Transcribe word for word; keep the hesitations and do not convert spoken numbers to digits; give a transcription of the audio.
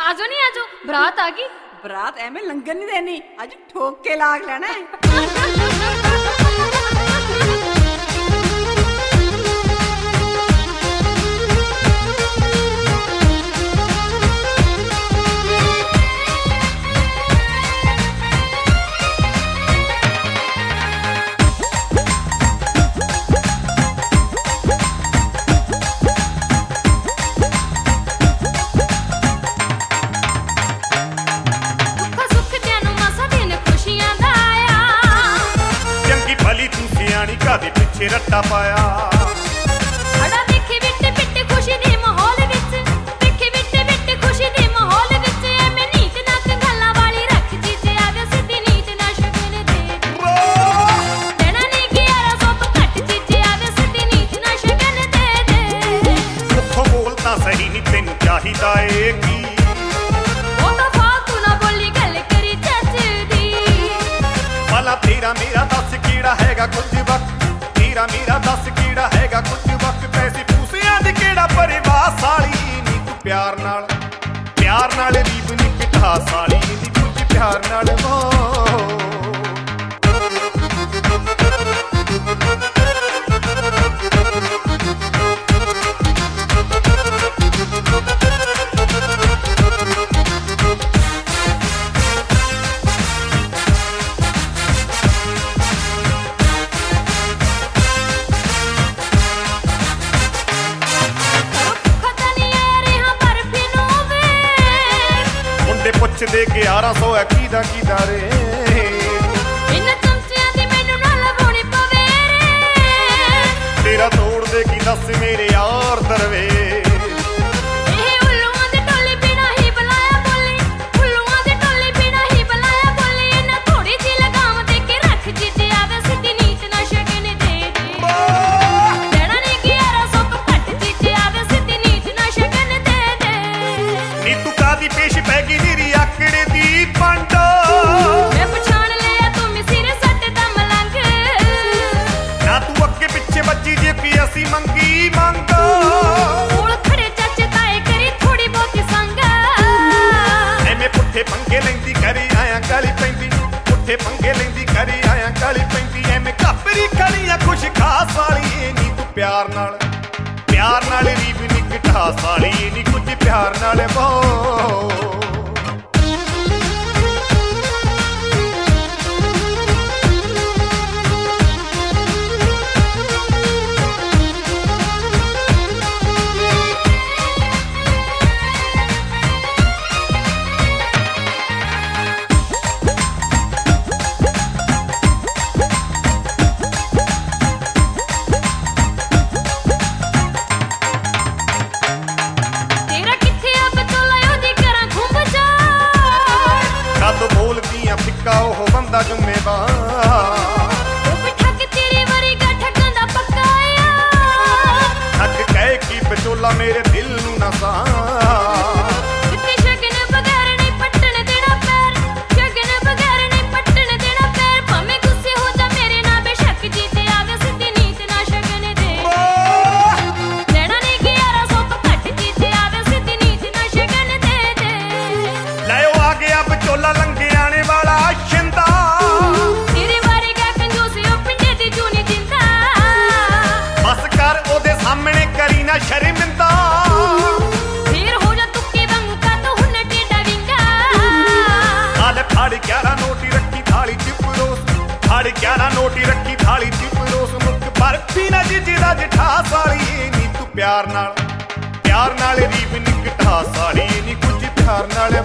आजो नहीं आजो बरात आ गई। बरात एवें लंगर नहीं देनी, अज ठोक के लाग लेना है। पिछे रट्टा पाया बड़ा देखे बिट बिट खुशी दे माहौल विच, देखे बिट बिट खुशी दे माहौल विच एवें नीत नाक गल्लां वाली रख जीजे आवे सिद्धी नीत ना शगन दे देना नहीं ग्यारह सौ तो घट जीजे आवे सिद्धी नीत ना शगन दे दे। मुखों बोल तां सही नहीं तैनूं चाहिदा ए की ओ तां फालतू ना बोली गल करी चच दी भला तेरा मेरा दस कीड़ा हैगा कुछ वक्त तेरा मेरा दस कीड़ा हैगा कुछ वक्त पैसे पूसियां दी केड़ा परिवार साली नी तू प्यार नाल प्यार नाल रीब नी पिठा साली नी कुछ प्यार नाल वो पुछदे ग्यारह सौ है कीदा कीदा रे इन्हां चमचियां दी मैनूं ना लवाउणी पवे रे तेरा तोड़ दे की दस मेरे यार दरवे ਇਹ ਉਲੂਆਂ ਦੇ ਟੋਲੀ ਬਿਨਾ ਹੀ ਬੁਲਾਇਆ ਬੋਲੀ ਉਲੂਆਂ ਦੇ ਟੋਲੀ ਬਿਨਾ ਹੀ ਬੁਲਾਇਆ ਬੋਲੀ ਇਹਨਾਂ ਥੋੜੀ ਜੀ ਲਗਾਮ ਦੇ ਕੇ ਰੱਖ ਜਿੱਦੇ ਆਵੇ ਸਿੱਧੀ ਨੀਤ ਨਾ ਸ਼ਗਨ ਦੇ ਦੇ ਦੇਣਾ ਨਹੀਂ ਗਿਆਰਾਂ ਸੌ ਤੋਂ ਘੱਟ ਜਿੱਦੇ ਆਵੇ ਸਿੱਧੀ ਨੀਤ ਨਾ ਸ਼ਗਨ ਦੇ ਦੇ ਨੀ ਤੂੰ ਕਾਦੀ ਪੇਸ਼ ਪੈ ਗਈ ਨੀ ਆਕੜੇ ਦੀ ਪੰਡ ਮੈਂ ਪਛਾਣ ਲਿਆ ਤੂੰ ਮਿਸਿਰ ਸੱਟ ਦਾ ਮਲੰਗ ਨਾ ਤੂੰ ਅੱਗੇ ਪਿੱਛੇ ਵੱਜੀ ਜੇ ਕੀ ਅਸੀਂ ਮੰਗੀ ਮੰਗ ਕੋਲ ਖੜੇ ਚਾਚੇ ਤਾਏ ਕਰੀ ਥੋੜੀ ਬਹੁਤੀ ਸੰਗ ਐਵੇਂ ਪੁੱਠੇ ਪੰਗੇ ਲੈਂਦੀ ਕਰੀ ਆਇਆ ਗਾਲੀ ਪੈਂਦੀ ਪੁੱਠੇ ਪੰਗੇ ਲੈਂਦੀ ਕਰੀ ਆਇਆ ਗਾਲੀ ਪੈਂਦੀ ਐਵੇਂ ਘਾਪਰੀ ਖੜੀਆਂ ਖੁਸ਼ ਖਾਸ ਵਾਲੀ ਨੀ ਤੂੰ ਪਿਆਰ ਨਾਲ ਪਿਆਰ ਨਾਲ ਰੀਬ ਨੀ ਘਟਾ ਸਾਲੀ ਨੀ ਕੁਝ ਪਿਆਰ ਨਾਲ ਬੋ ਉਹ ਬੰਦਾ ਜ਼ਿੰਮੇਵਾਰ ਉਹ ਬਿਠਾ ਕੇ ਤੇਰੀ ਵਾਰੀ ਗਾ ਠੱਗਾਂ ਦਾ ਪੱਕਾ ਆ ਠੱਗ ਕਹਿ ਕੀ ਵਿਚੋਲਾ ਮੇਰੇ ਦਿਲ ਨੂੰ ਨਾ ਸਾ ਕਿਤੇ ਸ਼ਗਨ ਬਗੈਰ ਨਹੀਂ ਪੱਟਣ ਦੇਣਾ ਪੈਰ ਸ਼ਗਨ ਬਗੈਰ ਨਹੀਂ ਪੱਟਣ ਦੇਣਾ ਪੈਰ ਭਾਵੇਂ ਗੁੱਸੇ ਹੋ ਜਾ ਮੇਰੇ ਨਾਲ ਬੇਸ਼ੱਕ ਜੀਤੇ ਆਵੇ ਸਿੱਧੀ ਨੀਤ ਨਾ ਸ਼ਗਨ ਦੇ ਦੇਣਾ ਨਹੀਂ ਗਿਆਰਾਂ ਸੌ ਤੋਂ ਘੱਟ ਜੀਤੇ ਆਵੇ ਸਿੱਧੀ ਨੀਤ ਨਾ ਸ਼ਗਨ ਦੇ ਦੇ ਲੈ ਉਹ ਆ ਗਿਆ ਵਿਚੋਲਾ ਲੰਘਿਆਣੇ ਵਾਲਾ ਸ਼ਿੰਦਾ ਤੇਰੇ ਵਾਰੀ ਗਾ ਕੰਜੂਸੀ ਉਹ ਪਿੰਡੇ ਦੀ ਜੂਨੀ ਜਿੰਦਾ ਬਸ ਕਰ ਉਹਦੇ ਸਾਹਮਣੇ ਕਰੀ ਨਾ ਸ਼ਰਮਿੰਦਾ ਫੇਰ ਹੋ ਜਾ ਤੁੱਕੇ ਵਾਂਗੂ ਕਾ ਤੂੰ ਹੁਣ ਟੇਡਾ ਵਿੰਗਾ ਹਾਲੇ ਫੜ ਗਿਆਰਾਂ ਨੋਟੀ ਰੱਖੀ ਥਾਲੀ ਚ ਪਰੋਸ ਫੜ ਗਿਆਰਾਂ ਨੋਟੀ ਰੱਖੀ ਥਾਲੀ ਚ ਪਰੋਸ ਮੁੱਕ ਬਰਫੀ ਨਾ ਜਿਹਦਾ ਜਠਾ ਸਾਲੀ ਨੀ ਤੂੰ ਪਿਆਰ ਨਾਲ ਪਿਆਰ ਨਾਲ ਰੀਬ ਨੀ ਘਟਾ ਸਾਲੀ ਨੀ ਕੁਝ ਪਿਆਰ ਨਾਲ